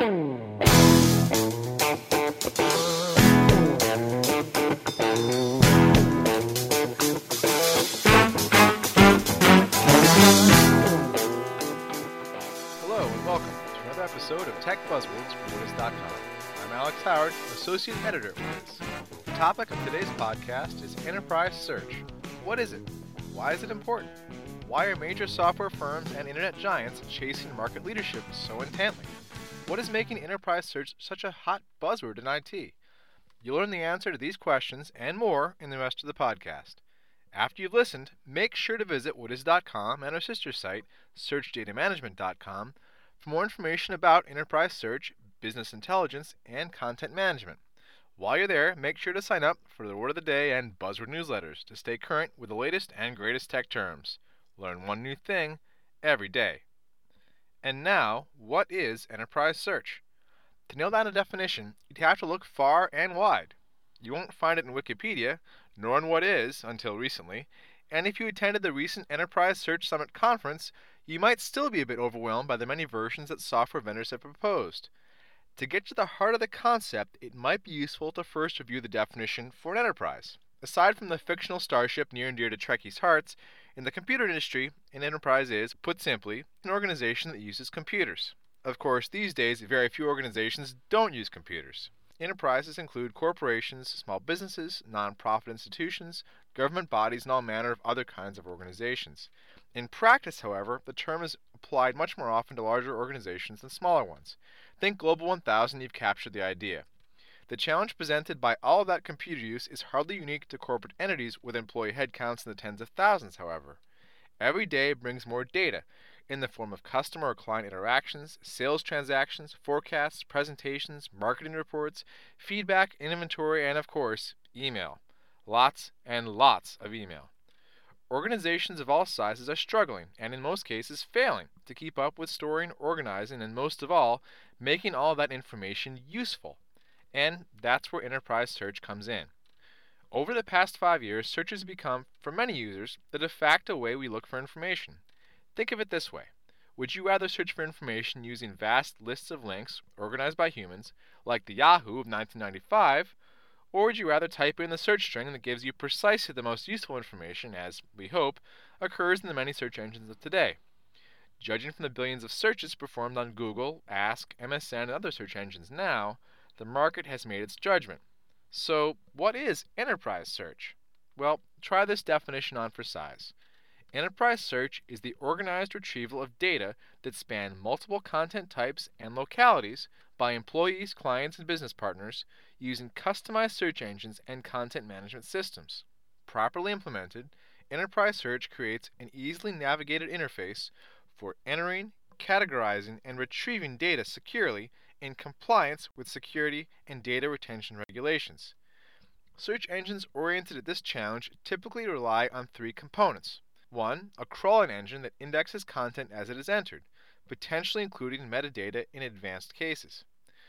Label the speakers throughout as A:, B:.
A: Hello and welcome to another episode of Tech Buzzwords for Wiz.com. I'm Alex Howard, Associate Editor at Wiz. The topic of today's podcast is enterprise search. What is it? Why is it important? Why are major software firms and internet giants chasing market leadership so intently? What is making enterprise search such a hot buzzword in IT? You'll learn the answer to these questions and more in the rest of the podcast. After you've listened, make sure to visit Wiz.com and our sister site, SearchDataManagement.com, for more information about enterprise search, business intelligence, and content management. While you're there, make sure to sign up for the Word of the Day and Buzzword newsletters to stay current with the latest and greatest tech terms. Learn one new thing every day. And now, what is enterprise search? To nail down a definition, you'd have to look far and wide. You won't find it in Wikipedia, nor in What Is, until recently, and if you attended the recent Enterprise Search Summit conference, you might still be a bit overwhelmed by the many versions that software vendors have proposed. To get to the heart of the concept, it might be useful to first review the definition for an enterprise. Aside from the fictional starship near and dear to Trekkies' hearts, in the computer industry, an enterprise is, put simply, an organization that uses computers. Of course, these days, very few organizations don't use computers. Enterprises include corporations, small businesses, non-profit institutions, government bodies, and all manner of other kinds of organizations. In practice, however, the term is applied much more often to larger organizations than smaller ones. Think Global 1000, you've captured the idea. The challenge presented by all of that computer use is hardly unique to corporate entities with employee headcounts in the tens of thousands, however. Every day brings more data, in the form of customer or client interactions, sales transactions, forecasts, presentations, marketing reports, feedback, inventory, and of course, email. Lots and lots of email. Organizations of all sizes are struggling, and in most cases failing, to keep up with storing, organizing, and most of all, making all that information useful. And that's where enterprise search comes in. Over the past 5 years, search has become, for many users, the de facto way we look for information. Think of it this way. Would you rather search for information using vast lists of links organized by humans, like the Yahoo of 1995, or would you rather type in the search string that gives you precisely the most useful information, as, we hope, occurs in the many search engines of today? Judging from the billions of searches performed on Google, Ask, MSN, and other search engines now, the market has made its judgment. So, what is enterprise search? Well, try this definition on for size. Enterprise search is the organized retrieval of data that span multiple content types and localities by employees, clients, and business partners using customized search engines and content management systems. Properly implemented, enterprise search creates an easily navigated interface for entering, categorizing, and retrieving data securely in compliance with security and data retention regulations. Search engines oriented at this challenge typically rely on three components. 1. A crawling engine that indexes content as it is entered, potentially including metadata in advanced cases.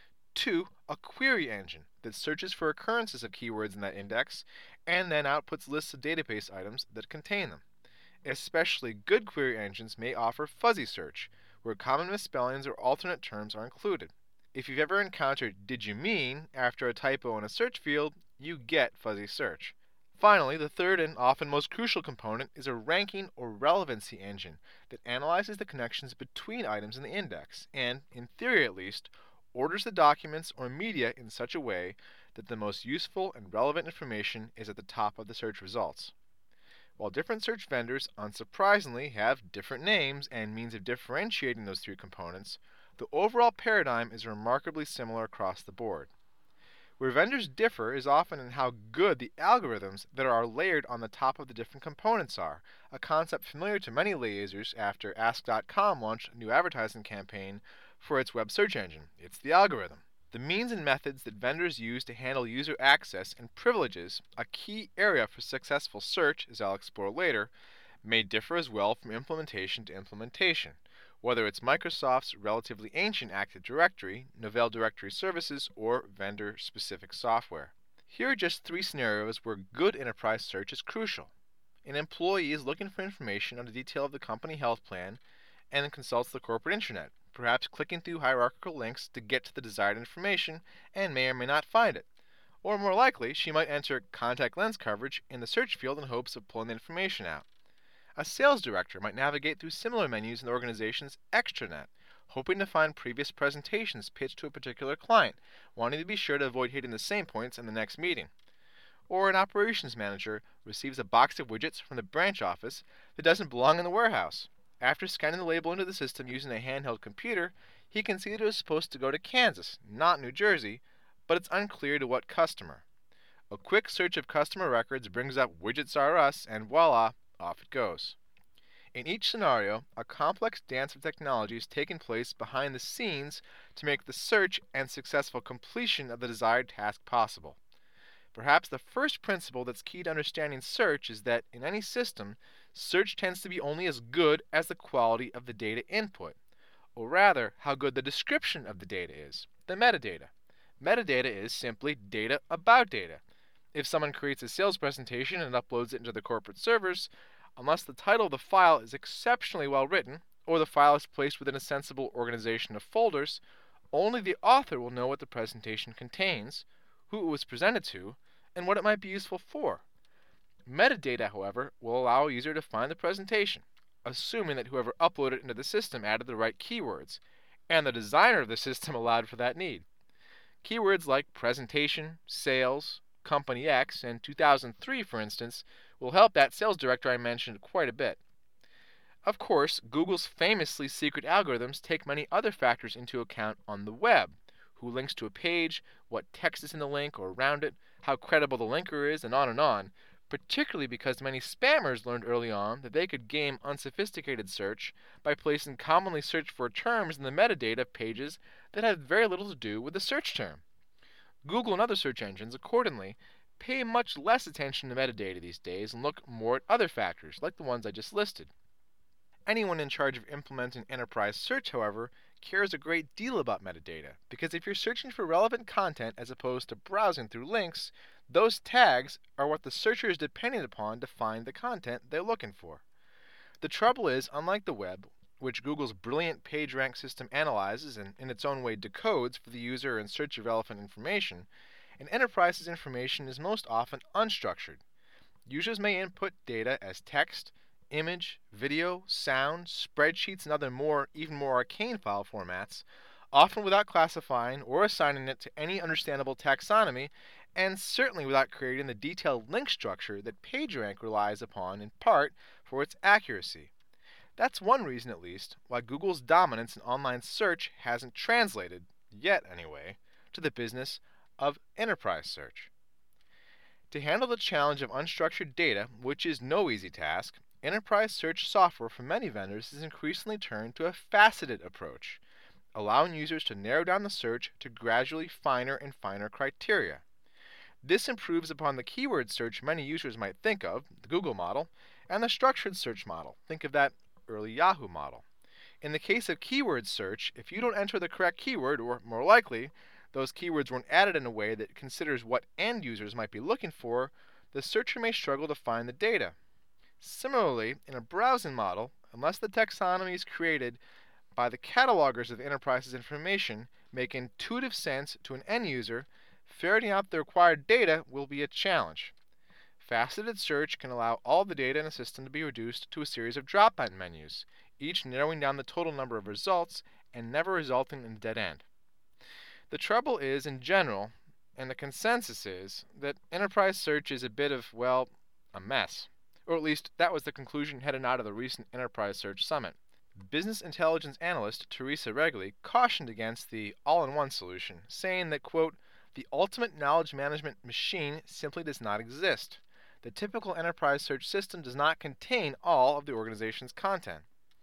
A: 2. A query engine that searches for occurrences of keywords in that index and then outputs lists of database items that contain them. Especially good query engines may offer fuzzy search, where common misspellings or alternate terms are included. If you've ever encountered "did you mean" after a typo in a search field, you get fuzzy search. Finally, the third and often most crucial component is a ranking or relevancy engine that analyzes the connections between items in the index and, in theory at least, orders the documents or media in such a way that the most useful and relevant information is at the top of the search results. While different search vendors, unsurprisingly, have different names and means of differentiating those three components, the overall paradigm is remarkably similar across the board. Where vendors differ is often in how good the algorithms that are layered on the top of the different components are, a concept familiar to many lay users after Ask.com launched a new advertising campaign for its web search engine. It's the algorithm. The means and methods that vendors use to handle user access and privileges, a key area for successful search, as I'll explore later, may differ as well from implementation to implementation. Whether it's Microsoft's relatively ancient Active Directory, Novell Directory Services, or vendor-specific software. Here are just three scenarios where good enterprise search is crucial. An employee is looking for information on the detail of the company health plan and then consults the corporate intranet, perhaps clicking through hierarchical links to get to the desired information and may or may not find it. Or more likely, she might enter contact lens coverage in the search field in hopes of pulling the information out. A sales director might navigate through similar menus in the organization's extranet, hoping to find previous presentations pitched to a particular client, wanting to be sure to avoid hitting the same points in the next meeting. Or an operations manager receives a box of widgets from the branch office that doesn't belong in the warehouse. After scanning the label into the system using a handheld computer, he can see that it was supposed to go to Kansas, not New Jersey, but it's unclear to what customer. A quick search of customer records brings up Widgets R Us, and voila, off it goes. In each scenario, a complex dance of technology is taking place behind the scenes to make the search and successful completion of the desired task possible. Perhaps the first principle that's key to understanding search is that in any system, search tends to be only as good as the quality of the data input, or rather, how good the description of the data is, the metadata. Metadata is simply data about data. If someone creates a sales presentation and uploads it into the corporate servers, unless the title of the file is exceptionally well written, or the file is placed within a sensible organization of folders, only the author will know what the presentation contains, who it was presented to, and what it might be useful for. Metadata, however, will allow a user to find the presentation, assuming that whoever uploaded it into the system added the right keywords, and the designer of the system allowed for that need. Keywords like presentation, sales, company X, and 2003, for instance, will help that sales director I mentioned quite a bit. Of course, Google's famously secret algorithms take many other factors into account on the web: who links to a page, what text is in the link or around it, how credible the linker is, and on, particularly because many spammers learned early on that they could game unsophisticated search by placing commonly searched for terms in the metadata of pages that had very little to do with the search term. Google and other search engines, accordingly, pay much less attention to metadata these days and look more at other factors, like the ones I just listed. Anyone in charge of implementing enterprise search, however, cares a great deal about metadata, because if you're searching for relevant content as opposed to browsing through links, those tags are what the searcher is depending upon to find the content they're looking for. The trouble is, unlike the web, which Google's brilliant PageRank system analyzes and in its own way decodes for the user in search of relevant information, an enterprise's information is most often unstructured. Users may input data as text, image, video, sound, spreadsheets, and other even more arcane file formats, often without classifying or assigning it to any understandable taxonomy, and certainly without creating the detailed link structure that PageRank relies upon in part for its accuracy. That's one reason, at least, why Google's dominance in online search hasn't translated, yet anyway, to the business of enterprise search. To handle the challenge of unstructured data, which is no easy task, enterprise search software from many vendors has increasingly turned to a faceted approach, allowing users to narrow down the search to gradually finer and finer criteria. This improves upon the keyword search many users might think of, the Google model, and the structured search model, think of that early Yahoo model. In the case of keyword search, if you don't enter the correct keyword, or more likely, those keywords weren't added in a way that considers what end users might be looking for, the searcher may struggle to find the data. Similarly, in a browsing model, unless the taxonomies created by the catalogers of the enterprise's information make intuitive sense to an end user, ferreting out the required data will be a challenge. Faceted search can allow all the data in a system to be reduced to a series of drop-down menus, each narrowing down the total number of results and never resulting in a dead end. The trouble is, in general, and the consensus is, that enterprise search is a bit of, well, a mess. Or at least that was the conclusion headed out of the recent Enterprise Search Summit. Business intelligence analyst Teresa Regli cautioned against the all-in-one solution, saying that, quote, "The ultimate knowledge management machine simply does not exist. The typical enterprise search system does not contain all of the organization's content."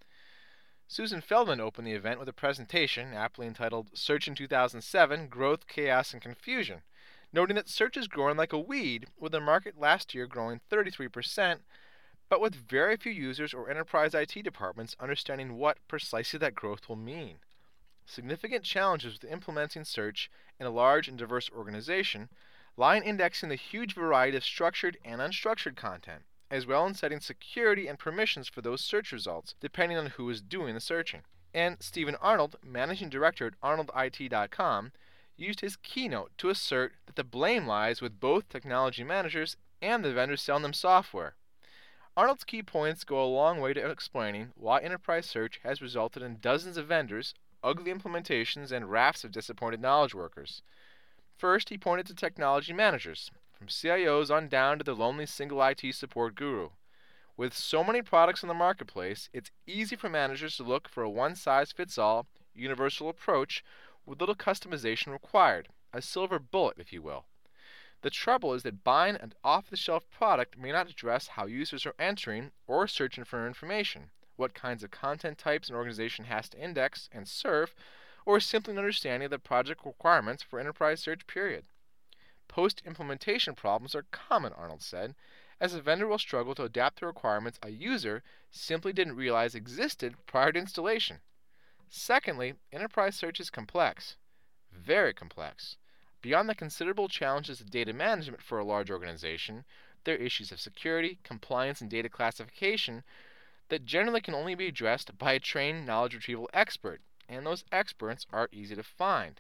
A: Susan Feldman opened the event with a presentation aptly entitled Search in 2007, Growth, Chaos, and Confusion, noting that search is growing like a weed, with the market last year growing 33%, but with very few users or enterprise IT departments understanding what precisely that growth will mean. Significant challenges with implementing search in a large and diverse organization lie in indexing the huge variety of structured and unstructured content, as well as setting security and permissions for those search results, depending on who is doing the searching. And Stephen Arnold, managing director at ArnoldIT.com, used his keynote to assert that the blame lies with both technology managers and the vendors selling them software. Arnold's key points go a long way to explaining why enterprise search has resulted in dozens of vendors, ugly implementations, and rafts of disappointed knowledge workers. First, he pointed to technology managers, from CIOs on down to the lonely single IT support guru. With so many products in the marketplace, it's easy for managers to look for a one-size-fits-all, universal approach with little customization required, a silver bullet, if you will. The trouble is that buying an off-the-shelf product may not address how users are entering or searching for information, what kinds of content types an organization has to index and serve, or simply an understanding of the project requirements for enterprise search, period. Post-implementation problems are common, Arnold said, as a vendor will struggle to adapt to requirements a user simply didn't realize existed prior to installation. Secondly, enterprise search is complex, very complex. Beyond the considerable challenges of data management for a large organization, there are issues of security, compliance, and data classification that generally can only be addressed by a trained knowledge retrieval expert, and those experts are easy to find.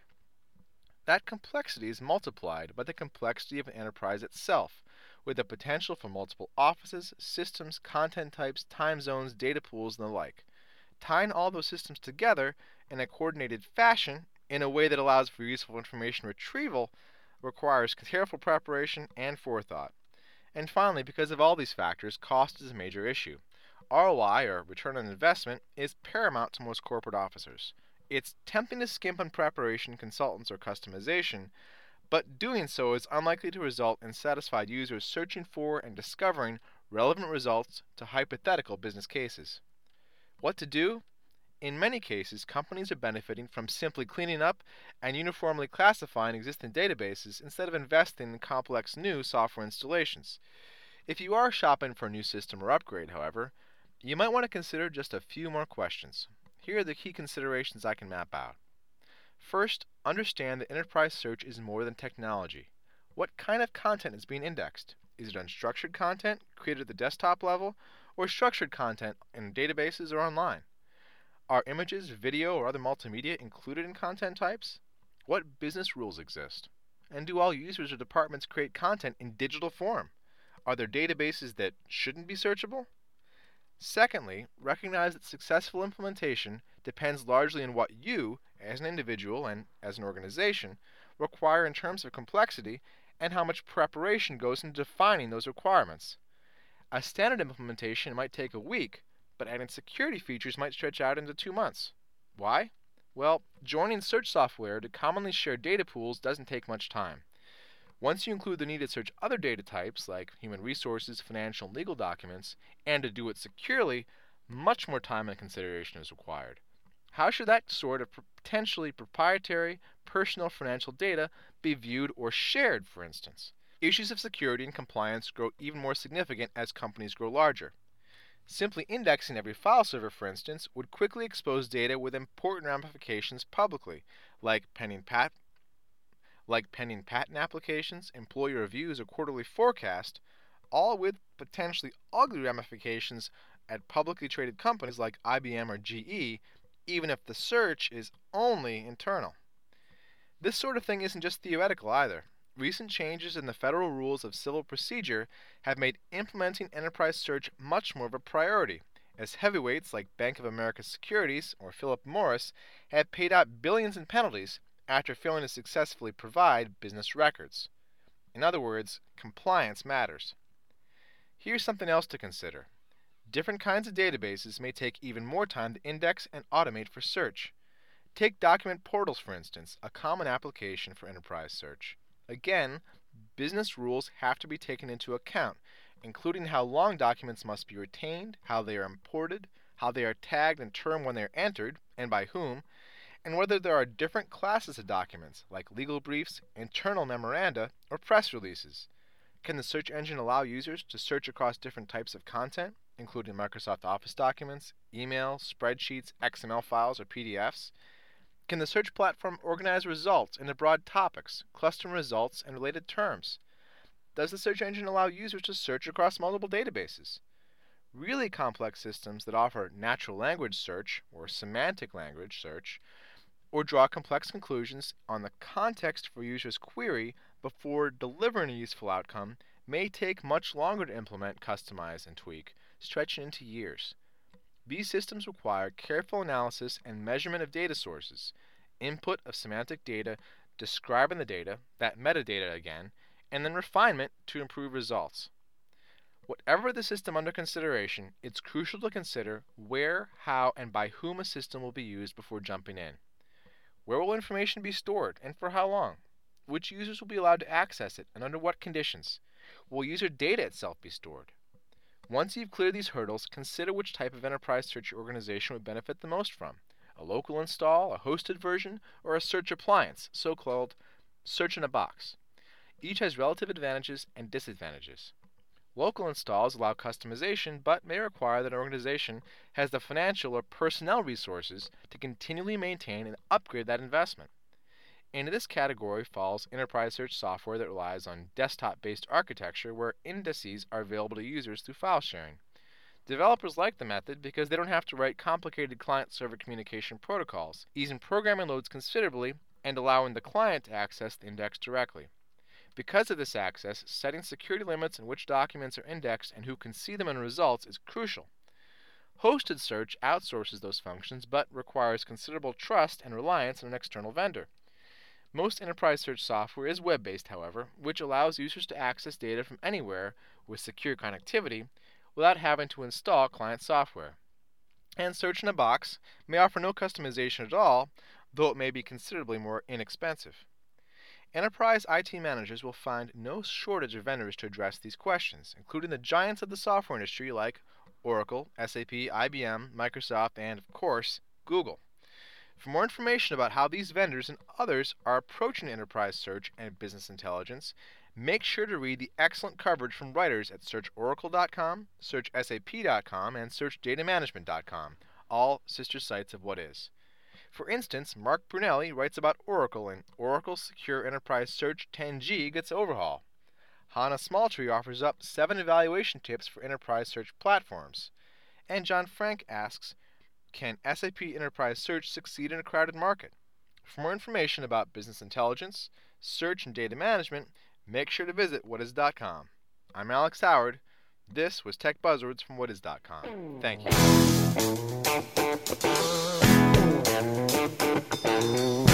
A: That complexity is multiplied by the complexity of an enterprise itself, with the potential for multiple offices, systems, content types, time zones, data pools, and the like. Tying all those systems together in a coordinated fashion in a way that allows for useful information retrieval requires careful preparation and forethought. And finally, because of all these factors, cost is a major issue. ROI, or return on investment, is paramount to most corporate officers. It's tempting to skimp on preparation, consultants, or customization, but doing so is unlikely to result in satisfied users searching for and discovering relevant results to hypothetical business cases. What to do? In many cases, companies are benefiting from simply cleaning up and uniformly classifying existing databases instead of investing in complex new software installations. If you are shopping for a new system or upgrade, however, you might want to consider just a few more questions. Here are the key considerations I can map out. First, understand that enterprise search is more than technology. What kind of content is being indexed? Is it unstructured content created at the desktop level, or structured content in databases or online? Are images, video, or other multimedia included in content types? What business rules exist? And do all users or departments create content in digital form? Are there databases that shouldn't be searchable? Secondly, recognize that successful implementation depends largely on what you, as an individual and as an organization, require in terms of complexity and how much preparation goes into defining those requirements. A standard implementation might take a week, but adding security features might stretch out into 2 months. Why? Well, joining search software to commonly share data pools doesn't take much time. Once you include the need to search other data types like human resources, financial, and legal documents, and to do it securely, much more time and consideration is required. How should that sort of potentially proprietary personal financial data be viewed or shared, for instance? Issues of security and compliance grow even more significant as companies grow larger. Simply indexing every file server, for instance, would quickly expose data with important ramifications publicly, like pending patent applications, employee reviews, or quarterly forecast, all with potentially ugly ramifications at publicly traded companies like IBM or GE, even if the search is only internal. This sort of thing isn't just theoretical either. Recent changes in the federal rules of civil procedure have made implementing enterprise search much more of a priority, as heavyweights like Bank of America Securities or Philip Morris have paid out billions in penalties after failing to successfully provide business records. In other words, compliance matters. Here's something else to consider. Different kinds of databases may take even more time to index and automate for search. Take document portals, for instance, a common application for enterprise search. Again, business rules have to be taken into account, including how long documents must be retained, how they are imported, how they are tagged and termed when they are entered, and by whom, and whether there are different classes of documents, like legal briefs, internal memoranda, or press releases. Can the search engine allow users to search across different types of content, including Microsoft Office documents, email, spreadsheets, XML files, or PDFs? Can the search platform organize results into broad topics, cluster results, and related terms? Does the search engine allow users to search across multiple databases? Really complex systems that offer natural language search or semantic language search or draw complex conclusions on the context for a user's query before delivering a useful outcome may take much longer to implement, customize, and tweak, stretching into years. These systems require careful analysis and measurement of data sources, input of semantic data, describing the data, that metadata again, and then refinement to improve results. Whatever the system under consideration, it's crucial to consider where, how, and by whom a system will be used before jumping in. Where will information be stored, and for how long? Which users will be allowed to access it, and under what conditions? Will user data itself be stored? Once you've cleared these hurdles, consider which type of enterprise search your organization would benefit the most from: a local install, a hosted version, or a search appliance, so-called search in a box. Each has relative advantages and disadvantages. Local installs allow customization, but may require that an organization has the financial or personnel resources to continually maintain and upgrade that investment. Into this category falls enterprise search software that relies on desktop-based architecture where indices are available to users through file sharing. Developers like the method because they don't have to write complicated client-server communication protocols, easing programming loads considerably and allowing the client to access the index directly. Because of this access, setting security limits on which documents are indexed and who can see them in results is crucial. Hosted search outsources those functions but requires considerable trust and reliance on an external vendor. Most enterprise search software is web-based, however, which allows users to access data from anywhere with secure connectivity without having to install client software. And search in a box may offer no customization at all, though it may be considerably more inexpensive. Enterprise IT managers will find no shortage of vendors to address these questions, including the giants of the software industry like Oracle, SAP, IBM, Microsoft, and, of course, Google. For more information about how these vendors and others are approaching enterprise search and business intelligence, make sure to read the excellent coverage from writers at searchoracle.com, searchsap.com, and searchdatamanagement.com, all sister sites of What Is. For instance, Mark Brunelli writes about Oracle in Oracle Secure Enterprise Search 10G Gets Overhaul. Hannah Smalltree offers up 7 evaluation tips for enterprise search platforms. And John Frank asks, can SAP Enterprise Search succeed in a crowded market? For more information about business intelligence, search, and data management, make sure to visit whatis.com. I'm Alex Howard. This was Tech Buzzwords from whatis.com. Thank you.